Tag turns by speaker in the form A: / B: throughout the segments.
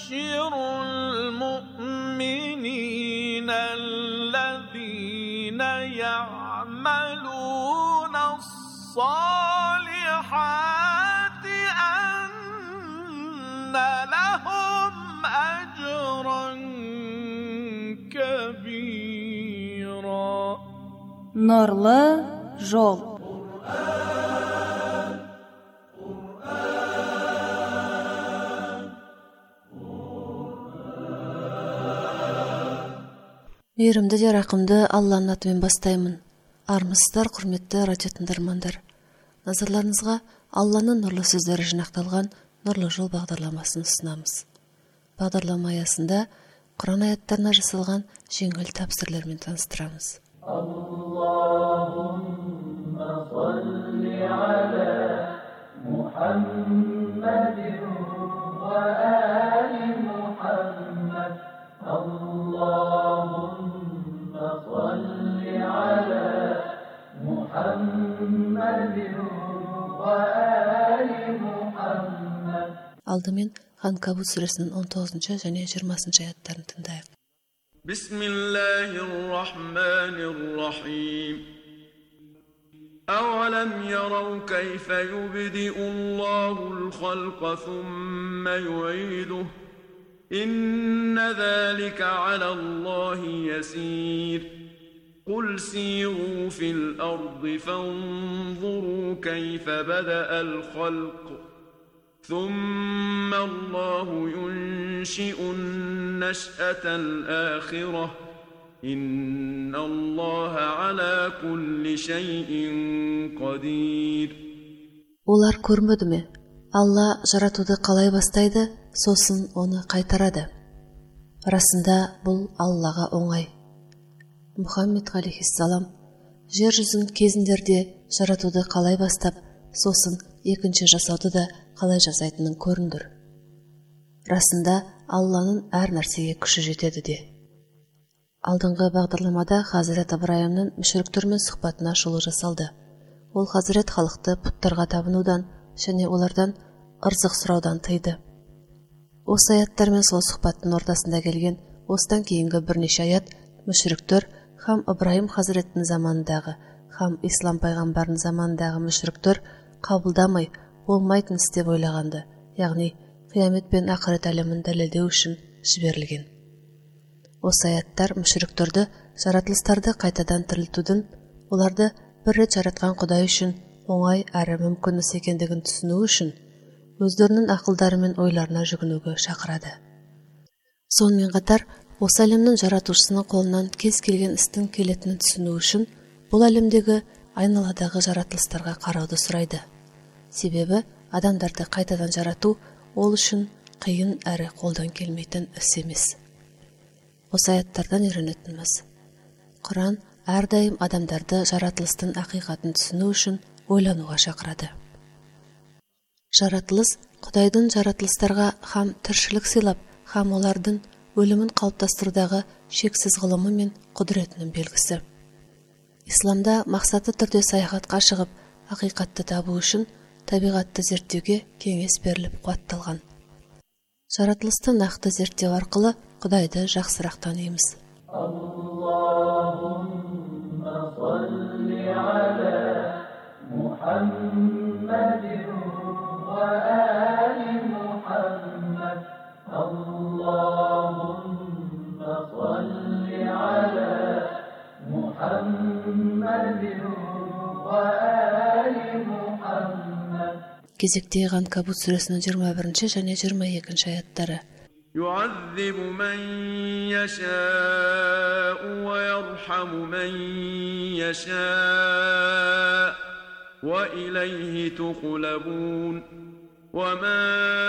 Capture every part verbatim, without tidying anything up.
A: وبشر المؤمنين الذين يعملون الصالحات أن لهم أجرا كبيرا.
B: Нурлы жол. Мейірімді де рақымды Алланың атымен бастаймын. Армысыздар, құрметті радио тыңдармандар. Назарларыңызға Алланың нұрлы сөздері жинақталған Нұрлы жол бағдарламасын ұсынамыз. Бағдарлама аясында Құран аяттарына жасалған жеңіл тәпсірлермен таныстырамыз.
C: Аллахумма салли аля Мухаммадин ва али Мухаммад. Аллахумма салли аля Мухаммадин ва али Мухаммад.
B: Алдымен Анкабут сүресінің он тоғызыншы және жиырмасыншы аяттарын тыңдайық.
A: Бисмиллахир-рахманир-рахим. أولم يروا كيف يبدئ الله الخلق ثم يعيده إن ذلك على الله يسير قل سيروا في الأرض فانظروا كيف بدأ الخلق ثم الله ينشئ النشأة الآخرة إن الله على كل شيء قدير.
B: Олар көрмеді ме? Алла жаратуды қалай бастайды, сосын оны қайтарады. Расында бұл Аллаға оңай. Мұхаммед алейхиссалам жер жүзін кезіндерде жаратуды қалай бастап, сосын екінші жасауды да қалай жасайтынын көріндір. Расында Алланың әр нәрсеге күші жетеді де. Алдыңғы бағдарламада Хазірет Ибраимның мүшіріктермен сұхбатына шолу жасалды. Ол Хазірет халықты пұттарға табынудан және олардан ырзық сұраудан тыйды. Осы аяттармен сол сұхбаттың ортасында келген осыдан кейінгі бірнеше аят мүшіріктер хам Ибраим Хазіреттің заманындағы, хам Ислам пайғамбардың заманындағы мүшіріктер қабылдамай, болмайтын істеп ойлағанды, яғни қиямет пен ақырет әлемін дәлелдеу үшін жіберілген. Осы аяттар мүшіріктерді жаратылыстарды қайтадан тірілтудің, оларды бір рет жаратқан Құдай үшін оңай әрі мүмкін іс екендігін түсіну үшін өздерінің ақылдары мен ойларына жүгінуге шақырады. Сонымен қатар, осы әлемнің жаратушысының қолынан кез келген істің келетінін түсіну үшін бұл әлемдегі айналадағы жаратылыстарға қарауды сұрайды. Себебі адамдарды қайтадан жарату ол үшін қиын әрі қолдан келмейтін іс емес. Осы аяттардан үйренетініміз. Құран әрдайым адамдарды жаратылыстың ақиқатын түсіну үшін ойлануға шақырады. Жаратылыс Құдайдың жаратылыстарға хам тіршілік сыйлап, хам олардың өлімін қалыптастырудағы шексіз ғылымы мен құдіретінің белгісі. Исламда мақсатты түрде саяхатқа шығып, ақиқатты табу үшін табиғатты зерттеуге кеңес беріліп қуатталған. Жаратылысты нақты зерттеу арқылы Құдайды жақсырақ танимыз.
C: Аллахумма салли аля Мухаммадин ва али Мухаммад. Аллахумма салли аля Мухаммадин ва али Мухаммад.
B: Кезектегі Анкабут сүресінің жиырма бірінші және жиырма екінші аяттары.
A: يعذب من يشاء ويرحم من يشاء وإليه تقلبون وما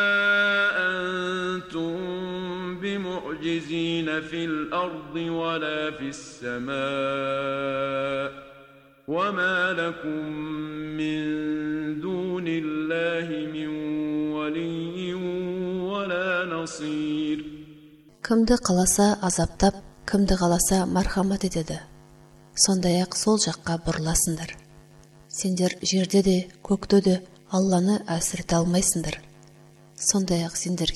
A: أنتم بمعجزين في الأرض ولا في السماء وما لكم من دون الله من ولي ولا نصير.
B: Кімді қаласа азаптап, кімді қаласа мархамат етеді. Сондай-ақ сол жаққа бұрыласыңдар. Сендер жерде де, көкте де Алланы әсірете алмайсыңдар. Сондай-ақ сендерге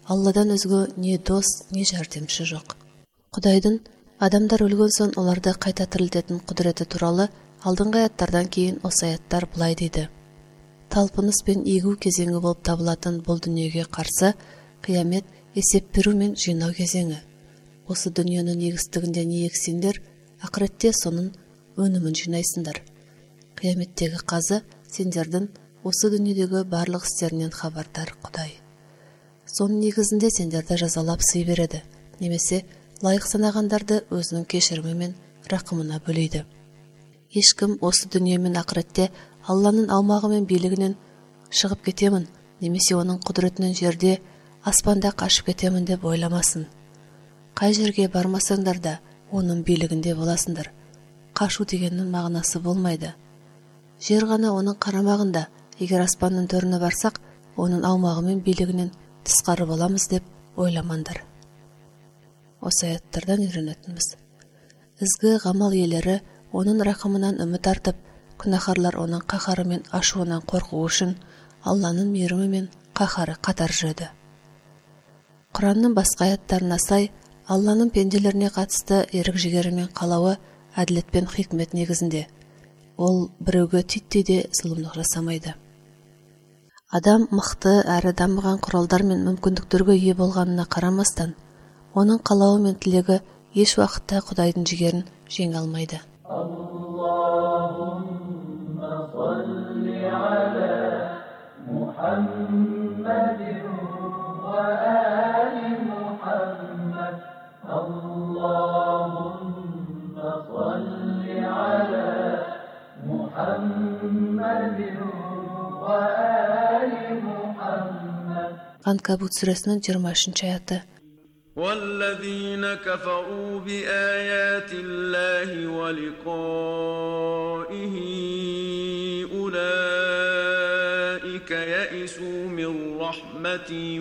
B: Алладан өзге не дос, не жәрдемші жоқ. Құдайдың адамдар өлген соң оларды қайта тірілтетін құдіреті туралы алдыңғы аяттардан кейін осы аяттар былай дейді. Талпыныс пен егу кезеңі болып табылатын бұл дүниеге қарсы қиямет есеп беру мен жинау кезеңі. Осы дүниенің егістігінде не ексеңдер, ақыретте соның өнімін жинайсыңдар. Қияметтегі қазы сендердің осы дүниедегі барлық істерінен хабардар Құдай. Соның негізінде сендерді жазалап сый береді, немесе лайық санағандарды өзінің кешірімі мен рақымына бөлейді. Ешкім осы дүние мен ақыретте Алланың аумағы мен билігінен шығып кетемін, немесе оның құдіретінен жерде, аспанда қашып кетемін деп ойламасын. Қай жерге бармасаңдар да, оның билігінде боласыңдар. Қашу дегеннің мағынасы болмайды. Жер ғана оның қарамағында, егер аспанның төріне барсақ, оның аумағы мен билігінен тысқары боламыз деп ойламаңдар. Осы аяттардан үйренетініміз. Ізгі ғамал иелері оның рақымынан үміт артып, күнәһарлар оның қаһары мен ашуынан қорқу үшін Алланың мейірімі мен қаһары қатар жүреді. Құранның басқа аяттарына сай, Алланың пенделеріне қатысты ерік-жігері мен қалауы әділет пен хикмет негізінде. Ол біреуге титтей де зұлымдық жасамайды. Адам мықты әрі дамыған құралдар мен мүмкіндіктерге ие болғанына қарамастан, оның қалауы мен тілегі еш уақытта Құдайдың жігерін жеңе алмайды.
C: Аллахумма салли аля Мухаммадин ва али Мухаммад. Аллахумма салли аля Мухаммадин ва али Мухаммад.
B: Анкабут сүресінің жиырма үшінші аяты.
A: والذين كفروا بآيات الله ولقائه أولئك يئسوا من رحمتي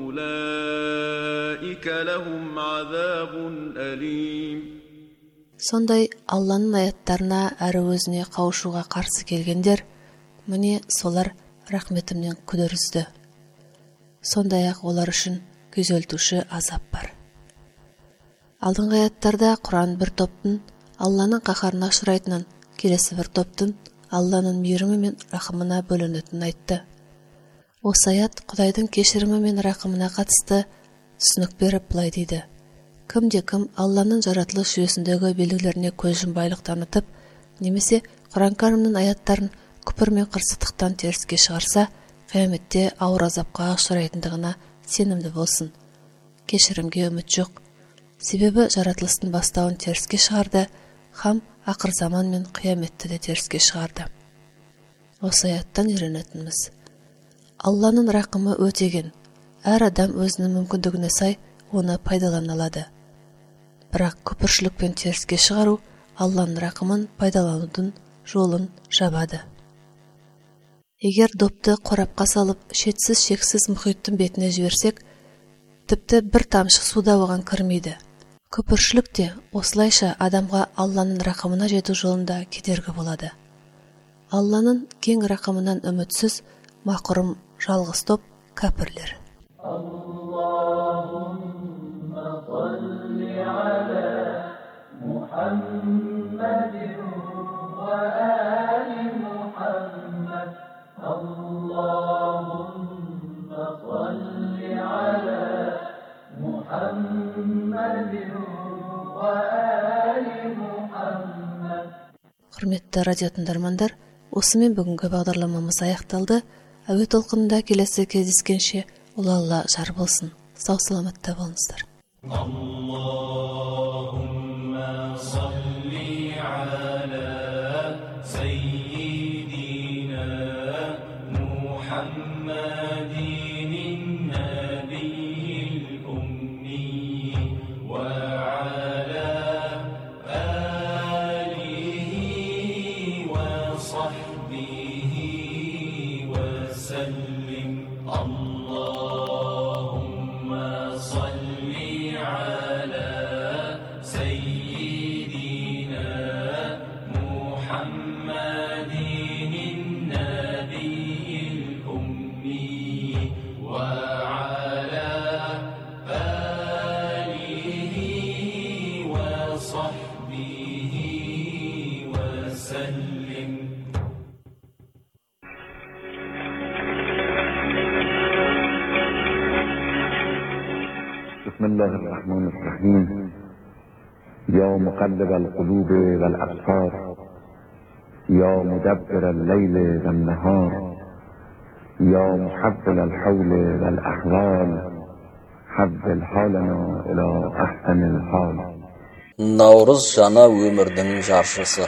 A: وأولئك لهم عذاب أليم.
B: Сондай Алланың аяттарына әрі өзіне қауышуға қарсы келгендер, міне солар рахметімнен күдер үзді. Сондай-ақ олар үшін күйзелтуші азап бар. Алдыңғы аяттарда Құран бір топтың Алланың қаһарына ұшырайтынын, келесі бір топтың Алланың мейірімі мен рақымына бөлінетінін айтты. Осы аят Құдайдың кешірімі мен рақымына қатысты түсінік беріп былай дейді. Кімде-кім Алланың жаратылыс жүйесіндегі белгілеріне көз жұмбайлық танытып, немесе Құран кәрімнің аяттарын күпір мен қырсыздықтан теріске шығарса, қияметте ауыр азапқа ұшырайтындығына сенімді болсын. Кешірімге үміт жоқ. Себебі жаратылыстың бастауын теріске шығарды, хам ақыр заман мен қияметті де теріске шығарды. Осы аяттан үйренетініміз. Алланың рақымы өтеген. Әр адам өзінің мүмкіндігіне сай оны пайдалана алады. Бірақ күпіршілік пен теріске шығару Алланың рақымын пайдаланудың жолын жабады. Егер допты қорапқа салып, шетсіз-шексіз мұхиттың бетіне жіберсек, тіпті бір тамшы суда оған кірмейді. Күпіршілік те осылайша адамға Алланың рақымына жету жолында кедергі болады. Алланың кең рақымынан үмітсіз, мақұрым жалғыз топ кәпірлер.
C: Аллахумма салли аля Мухаммадин ва али Мухаммад. Аллахумма салли аля Мухаммадин ва али Мухаммад.
B: Құрметті радио тыңдармандар, осымен бүгінгі бағдарламамыз аяқталды. Әуе толқынында келесі кездескенше ұлы Алла жар болсын. Сау саламатта болыңыздар.
D: Аллахумма салли аля саййидина Мухаммадин набiyil ummi wa ala alihi wa sahbihi wa sallim. Allahumma salli ala
E: الله الرحمن الرحيم يا مقلب القلوب والأبصار يا مدبر الليل والنهار يا محول الحول والأحوال حول حالنا إلى أحسن الحال.
F: Наурыз жаңа өмірдің жаршысы.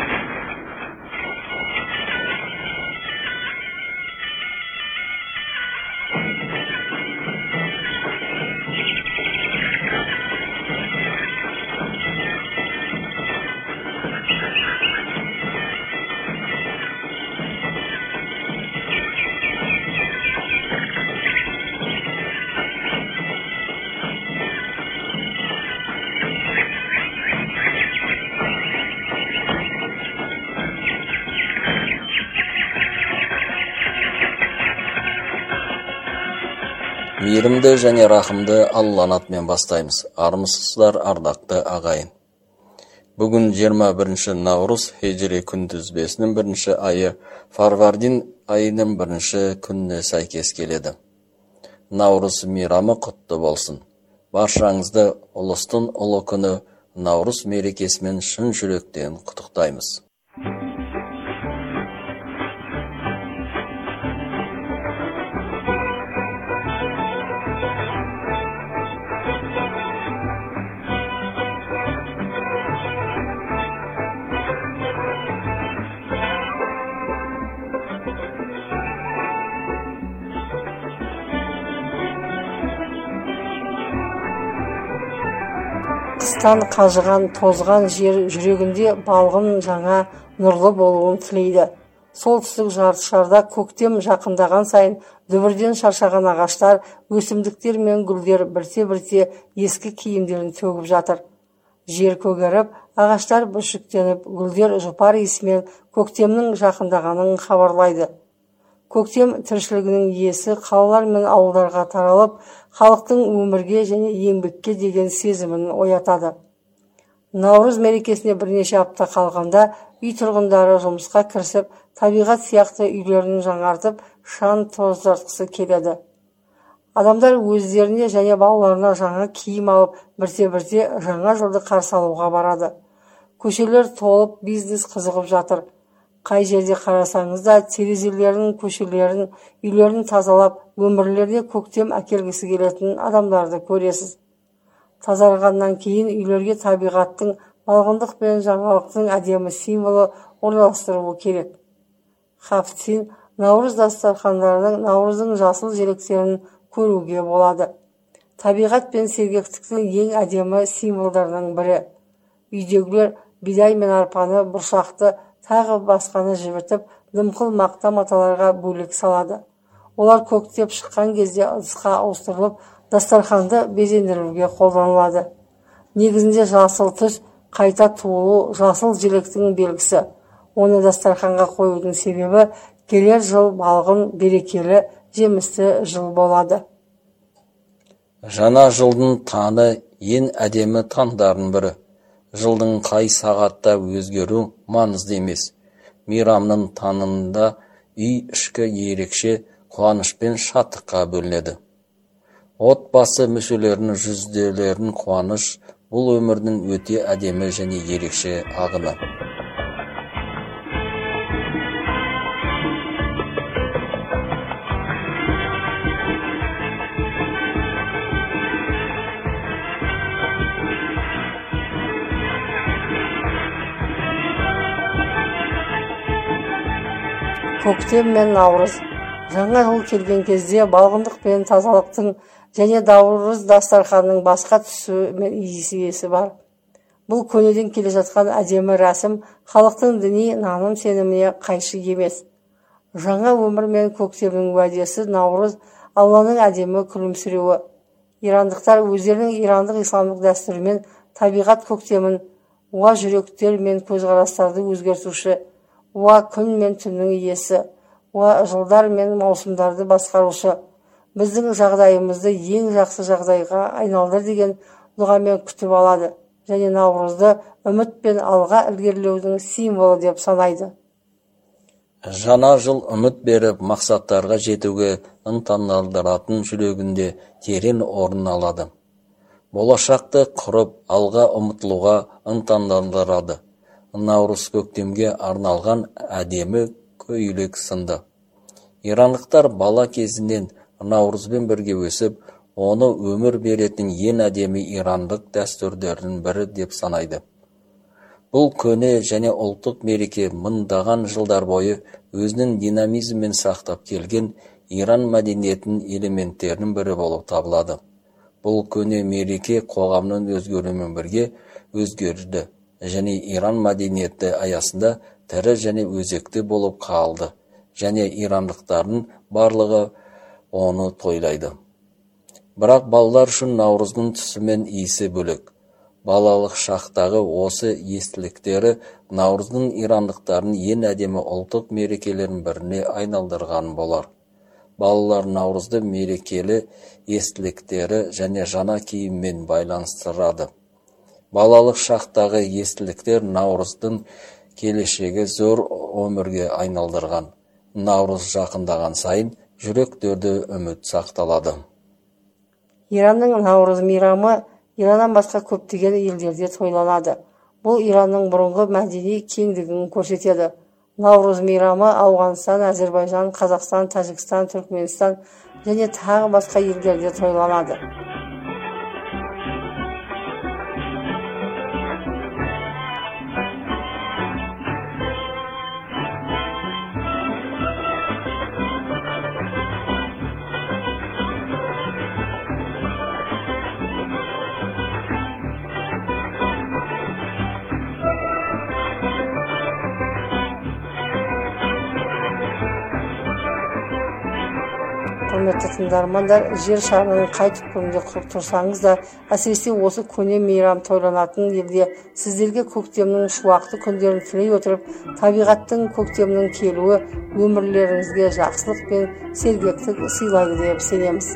F: Мейірімді және рахымды Алланың атымен бастаймыз. Армысыздар, ардақты ағайын. Бүгін жиырма бірінші Наурыз, Хижри күнтізбесінің бірінші айы, Фарвардин айының бірінші күніне сәйкес келеді. Наурыз мейрамы құтты болсын. Баршаңызды ұлыстың ұлы күні Наурыз мерекесімен шын жүректен құттықтаймыз.
G: Қыстан қажыған, тозған жер жүрегінде балғын жаңа нұрлы болуын тілейді. Солтүстік жартышарда көктем жақындаған сайын дүбірден шаршаған ағаштар, өсімдіктер мен гүлдер бірте-бірте ескі киімдерін төгіп жатыр. Жер көгеріп, ағаштар бүршіктеніп, гүлдер жұпар иісімен көктемнің жақындағанын хабарлайды. Көктем тіршілігінің иесі қалалар мен ауылдарға таралып, халықтың өмірге және еңбекке деген сезімін оятады. Наурыз мерекесіне бірнеше апта қалғанда үй тұрғындары жұмысқа кірісіп, табиғат сияқты үйлерін жаңартып, шаң тоздатқысы келеді. Адамдар өздеріне және балаларына жаңа киім алып, бірте-бірте жаңа жылды қарсы алуға барады. Көшелер толып, бизнес қызығып жатыр. Қай жерде қарасаңыз да терезелерін, көшелерін, үйлерін тазалап, өмірлеріне көктем әкелгісі келетін адамдарды көресіз. Тазарғаннан кейін үйлерге табиғаттың, балғындық пен жаңалықтың әдемі символы орналастыруы керек. Хафтин Наурыз дастархандарының Наурыздың жасыл желектерін көруге болады. Табиғат пен сергектіктің ең әдемі символдарының бірі. Үйдегілер бидай мен арпаны, бұршақты, тағы басқаны жібітіп, дымқыл мақта маталарға бөлек салады. Олар көктеп шыққан кезде ыдысқа ауыстырылып, дастарханды безендіруге қолданылады. Негізінде жасыл түс, қайта туылу, жасыл желектің белгісі. Оны дастарханға қоюдың себебі келер жыл балғын, берекелі, жемісті жыл болады.
F: Жаңа жылдың таңы ең әдемі таңдардың бірі. Жылдың қай сағатта өзгеру маңызды емес. Мейрамның таңында үй ішкі ерекше қуаныш пен шаттыққа бөлінеді. Отбасы мүшелерінің жүздерінің қуаныш бұл өмірдің өте әдемі және ерекше ағыны.
G: Көктем мен Наурыз. Жаңа жыл келген кезде балғындық пен тазалықтың және Наурыз дастарханның басқа түсі мен иісі бар. Бұл көнеден келе жатқан әдемі рәсім халықтың діни наным сеніміне қайшы емес. Жаңа өмір мен көктемнің уәдесі Наурыз Алланың әдемі күлімсіреуі. Ирандықтар өздерінің ирандық исламдық дәстүрімен табиғат көктемін, уа жүректер мен көзқарастарды өзгертуші, уа күн мен түннің иесі, уа жылдар мен маусымдарды басқарушы, біздің жағдайымызды ең жақсы жағдайға айналдыр деген дұғамен күтіп алады және Наурызды үміт пен алға ілгерілеудің символы деп санайды.
F: Жаңа жыл үміт беріп, мақсаттарға жетуге ынталандыратын жүрегінде терең орын алады. болашақты құрып, алға ұмытылуға ынталандырады. Наурыз көктемге арналған әдемі көйлек сынды. Иранлықтар бала кезінен наурызбен бірге өсіп, оны өмір беретін ең әдемі ирандық дәстүрлердің бірі деп санайды. Бұл көне және ұлттық мереке мыңдаған жылдар бойы өзінің динамизмін сақтап келген Иран мәдениетінің элементтерінің бірі болып табылады. Бұл көне мереке қоғамның өзгеруімен бірге өзгерді және Иран мәдениеті аясында тірі және өзекті болып қалды және ирандықтардың барлығы оны тойлайды. Бірақ балалар үшін наурыздың түсі мен иісі бөлек. Балалық шақтағы осы естіліктері наурыздың ирандықтардың ең әдемі ұлттық мерекелерінің біріне айналдырған болар. Балалар наурызды мерекелі естіліктері және жаңа киіммен байланыстырады. Балалық шақтағы естіліктер наурыздың келешегі зор өмірге айналдырған. Наурыз жақындаған сайын жүректерде үміт сақталады.
G: Иранның наурыз мейрамы Ираннан басқа көптеген елдерде тойланады. Бұл Иранның бұрынғы мәдени кеңдігін көрсетеді. Наурыз мейрамы Ауғанстан, Әзербайжан, Қазақстан, Тәжікстан, Түркменстан және тағы басқа елдерде тойланады. Құрметті тыңдармандар, жер шарының қай түкпірінде тұрсаңыз да, әсіресе осы көне мейрам тойланатын елде сіздерге көктемнің шуақты күндерін тілей отырып, табиғаттың көктемнің келуі өмірлеріңізге жақсылық пен сергектік сыйлайды деп сенеміз.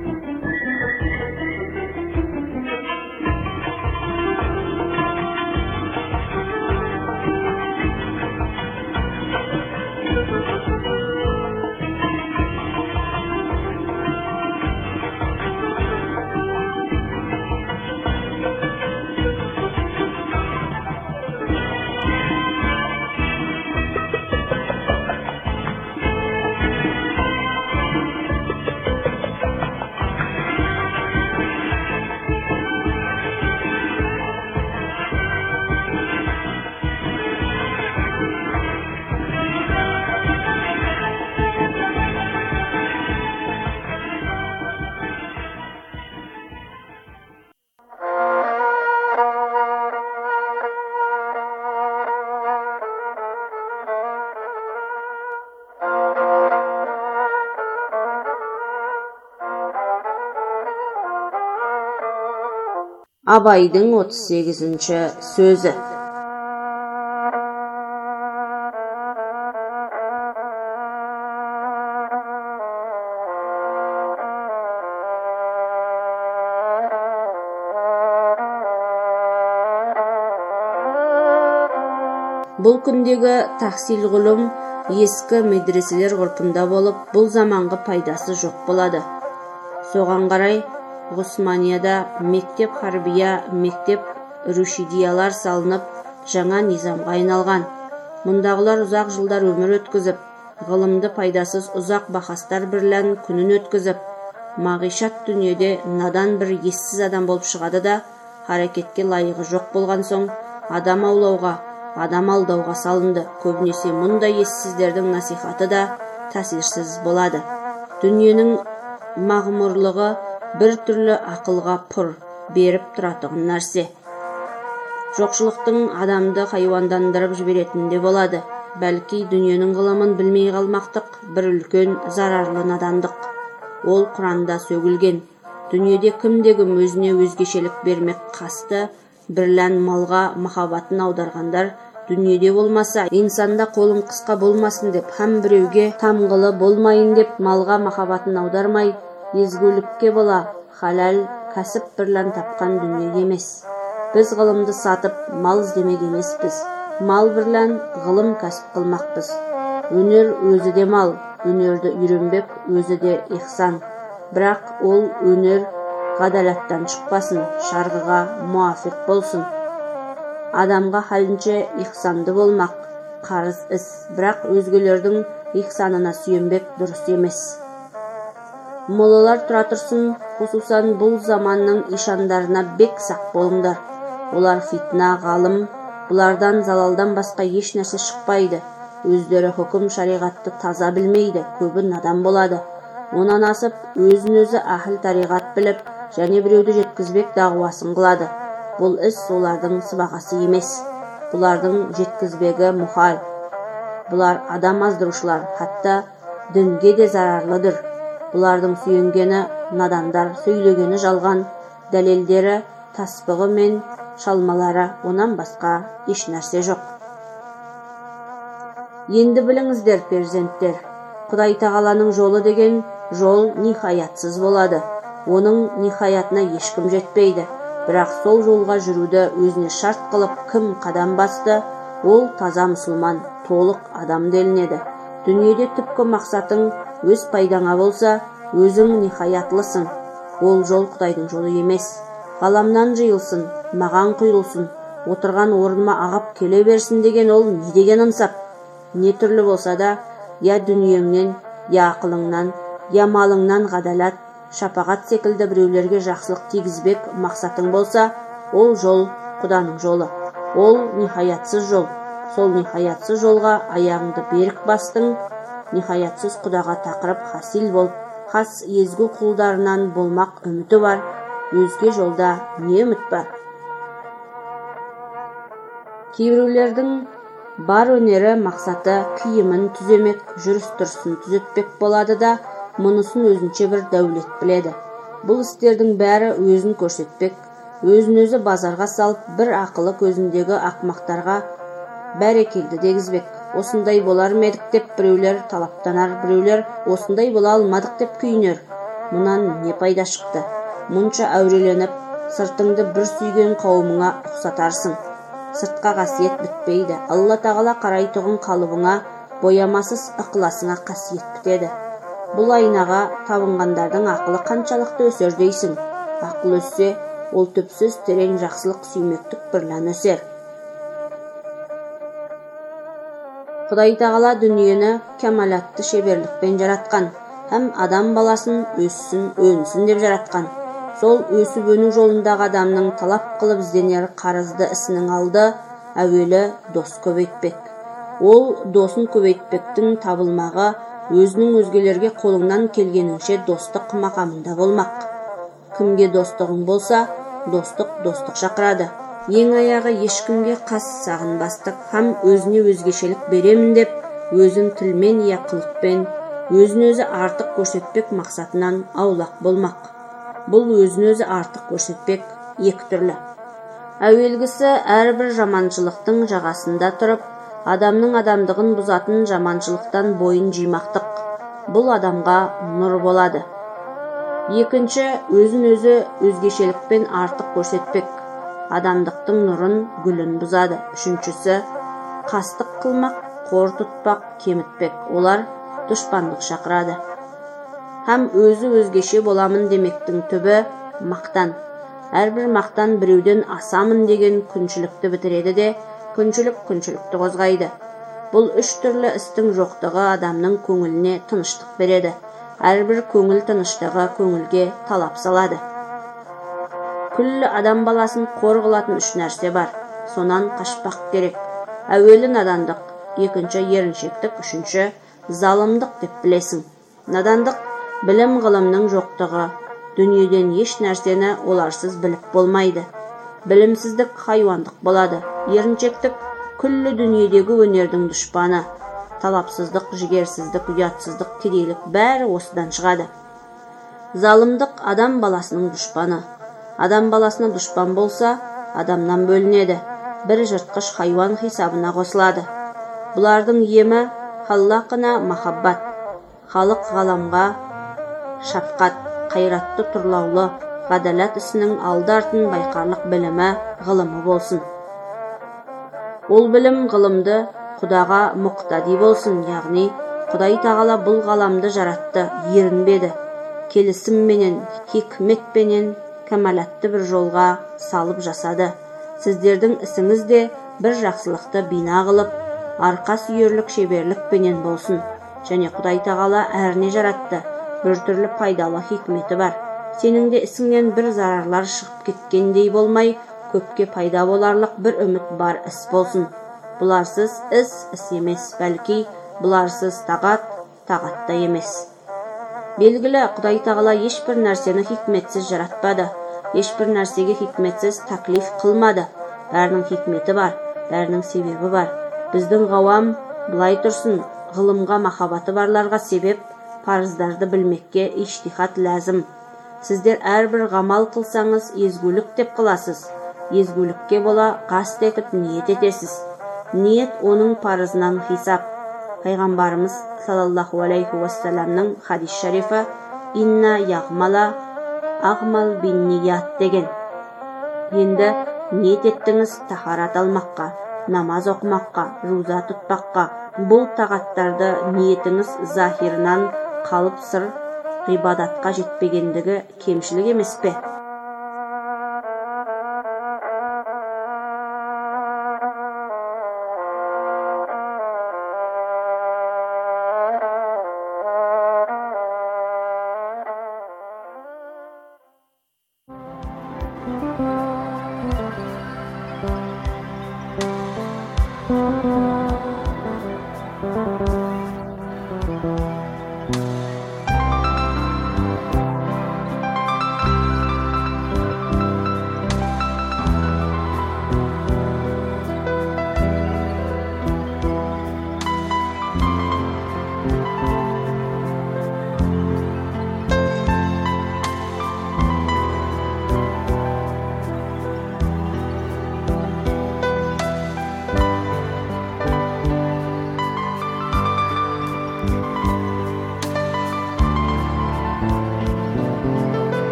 H: Абайдың отыз сегізінші сөзі. Бұл күндегі тахсил ғылым ескі медреселер ғұрпында болып, бұл заманғы пайдасы жоқ болады. Соған қарай Ғұсманияда мектеп харбия, мектеп рушидиялар салынып, жаңа низамға айналған. Мұндағылар ұзақ жылдар өмір өткізіп, ғылымды пайдасыз ұзақ бақастар бірлән күнін өткізіп, мағишат дүниеде надан бір ессіз адам болып шығады да, харекетке лайығы жоқ болған соң, адам аулауға, адам алдауға салынды. Көбінесе мұндай ессіздердің насихаты да тәсирсіз болады. Дүниенің мағмұрлығы бір түрлі ақылға пұр беріп тұратығын нәрсе. Жоқшылықтың адамды хайуандандырып жіберетінде болады. Бәлки дүниенің ғылымын білмей қалмақтық бір үлкен зарарлы надандық. Ол Құранда сөгілген. Дүниеде кімде-кім өзіне өзгешелік бермек қасты, бірлән малға махаббатын аударғандар, дүниеде болмаса, инсанда қолым қысқа болмасын деп, һәм біреуге тамғылы болмайын деп, малға махаббатын аудармай, езгілікке бола, халал кәсіп бірлән тапқан дүние емес. Біз ғылымды сатып, мал іздемек емеспіз. Мал бірлән ғылым кәсіп қылмақпыз. Өнер өзі де мал, өнерді үйренбек өзі де ихсан. Бірақ ол өнер ғадалаттан шықпасын, шарғыға муафиқ болсын. Адамға халінше ихсанды болмақ қарыз іс, бірақ өзгелердің ихсанына сүйенбек дұрыс емес. Молалар тұра тұрсын, хусусан бұл заманның ишандарына бек сақ болыңдар. Олар фитна, ғалым, бұлардан залалдан басқа еш нәрсе шықпайды. Өздері хүкім шариғатты таза білмейді, көбі надан болады. Онан асып, өзін-өзі ахіл тариғат біліп, және біреуді жеткізбек дағуасын қылады. Бұл іс олардың сыбағасы емес. Бұлардың жеткізбегі мұхал. Бұлар адам аздырушылар, хатта дінге де зарарлыдыр. Бұлардың сүйенгені надандар, сөйлегені жалған, дәлелдері таспығы мен шалмалары, онан басқа еш нәрсе жоқ. Енді біліңіздер, перзенттер, Құдай тағаланың жолы деген жол нихаятсыз болады. Оның нихаятына ешкім жетпейді. Бірақ сол жолға жүруді өзіне шарт қылып кім қадам басты, ол таза мұсылман, толық адам делінеді. Дүниеде түпкі мақсатың өз пайдаңа болса, өзің нихаятлысың. Ол жол Құдайдың жолы емес. Ғаламнан жиылсын, маған құйылсын, отырған орныма ағап келе берсін деген ол не деген ынсап? Не түрлі болса да, я дүниеңнен, я ақылыңнан, я малыңнан ғадалат, шапағат секілді біреулерге жақсылық тигізбек мақсатың болса, ол жол Құданың жолы. Ол нихаятсыз жол. Сол нихаятсыз жолға аяғыңды берік бастың, нихаятсыз Құдаға тақырып хасил бол. Хас езгі құлдарынан болмақ үміті бар. Өзге жолда не үміт бар? Кейбіреулердің бар өнері мақсаты киімін түземек, жүріс-тұрысын түзетпек болады да, мұнысын өзінше бір дәулет біледі. Бұл істердің бәрі өзін көрсетпек, өзін-өзі базарға салып, бір ақылы көзіндегі ақмақтарға бәрекелді дегізбек. Осындай болар медік деп біреулер талаптанар, біреулер осындай бола алмадық деп күйінер. Мұнан не пайда шықты? Мұнша әуреленіп, сыртыңды бір сүйген қауымыңа ұқсатарсың. Сыртқа қасиет бітпейді. Алла тағала қарайтұғын қалыбыңа, боямасыз ықыласыңа қасиет бітеді. Бұл айнаға табынғандардың ақылы қаншалықты өсер дейсің? Ақыл өссе, ол түпсіз терең жақсылық сүймектік бірлән өсер. Құдай тағала дүниені кәмалатты шеберлікпен жаратқан, һәм адам баласын өссін, өнсін деп жаратқан. Сол өсіп өну жолындағы адамның талап қылып ізденер қарызды ісінің алды, әуелі дос көбейтпек. Ол досын көбейтпектің табылмағы өзінің өзгелерге қолыңнан келгенінше достық мақамында болмақ. Кімге достығың болса, достық достық шақырады. Ең аяғы ешкімге қас сағынбастық, һәм өзіне өзгешелік беремін деп, өзін тілмен я қылықпен, өзін-өзі артық көрсетпек мақсатынан аулақ болмақ. Бұл өзін-өзі артық көрсетпек екі түрлі. Әуелгісі әрбір жаманшылықтың жағасында тұрып, адамның адамдығын бұзатын жаманшылықтан бойын жимақтық. Бұл адамға нұр болады. Екінші, өзін-өзі өзгешелікпен артық көрсетпек. Адамдықтың нұрын, гүлін бұзады. Үшіншісі, қастық қылмақ, қор тұтпақ, кемітпек. Олар дұшпандық шақырады. Һәм өзі өзгеше боламын демектің түбі мақтан. Әрбір мақтан біреуден асамын деген күншілікті бітіреді де, күншілік күншілікті қозғайды. Бұл үш түрлі істің жоқтығы адамның көңіліне тыныштық береді. Әрбір көңіл тыныштығы көңілге талап салады. Күллі адам баласын қор қылатын үш нәрсе бар. Сонан қашпақ керек. Әуелі надандық, екінші еріншектік, үшінші залымдық деп білесің. Надандық білім ғылымның жоқтығы, дүниеден еш нәрсені оларсыз біліп болмайды. Білімсіздік хайуандық болады. Еріншектік күллі дүниедегі өнердің дұшпаны. Талапсыздық, жігерсіздік, ұятсыздық, кедейлік бәрі осыдан шығады. Залымдық адам баласының дұшпаны. Адам баласына дұшпан болса, адамнан бөлінеді. Бір жыртқыш хайуан хисабына қосылады. Бұлардың емі халлақына махаббат, халық ғаламға шапқат, қайратты тұрлаулы, ғадалат ісінің алды артын байқарлық білімі, ғылымы болсын. Ол білім ғылымды Құдаға мұқтади болсын, яғни Құдай тағала бұл ғаламды жаратты, ерінбеді. Келісімменен, хикметпенен, кәмәлатты бір жолға салып жасады. Сіздердің ісіңіз де бір жақсылықты бина қылып, арқа сүйерлік шеберлікпенен болсын. Және Құдай тағала әріне жаратты, бір түрлі пайдалы хикметі бар. Сенің де ісіңнен бір зарарлар шығып кеткендей болмай, көпке пайда боларлық бір үміт бар іс болсын. Бұларсыз іс іс емес, бәлки бұларсыз тағат тағатта емес. Белгілі, Құдай тағала ешбір нәрсені хикметсіз жаратпады, ешбір нәрсеге хикметсіз таклиф қылмады. Бәрінің хикметі бар, бәрінің себебі бар. Біздің ғавам бұлай тұрсын, ғылымға махаббаты барларға себеп, парыздарды білмекке иштихат ләзім. Сіздер әрбір ғамал қылсаңыз, езгулік деп қыласыз. Езгулікке бола қаст етіп ниет етесіз. Ниет оның парызынан хисап. Пайғамбарымыз саллаллаху алейхи уассаламның хадис шарифі «Инна яғмала ағмал бин ният» деген. Енді ниет еттіңіз тахарат алмаққа, намаз оқымаққа, руза тұтпаққа. Бұл тағаттарды ниетіңіз захирынан қалып сыр ғибадатқа жетпегендігі кемшілік емес пе?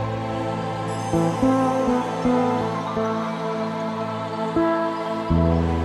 I: Thank you.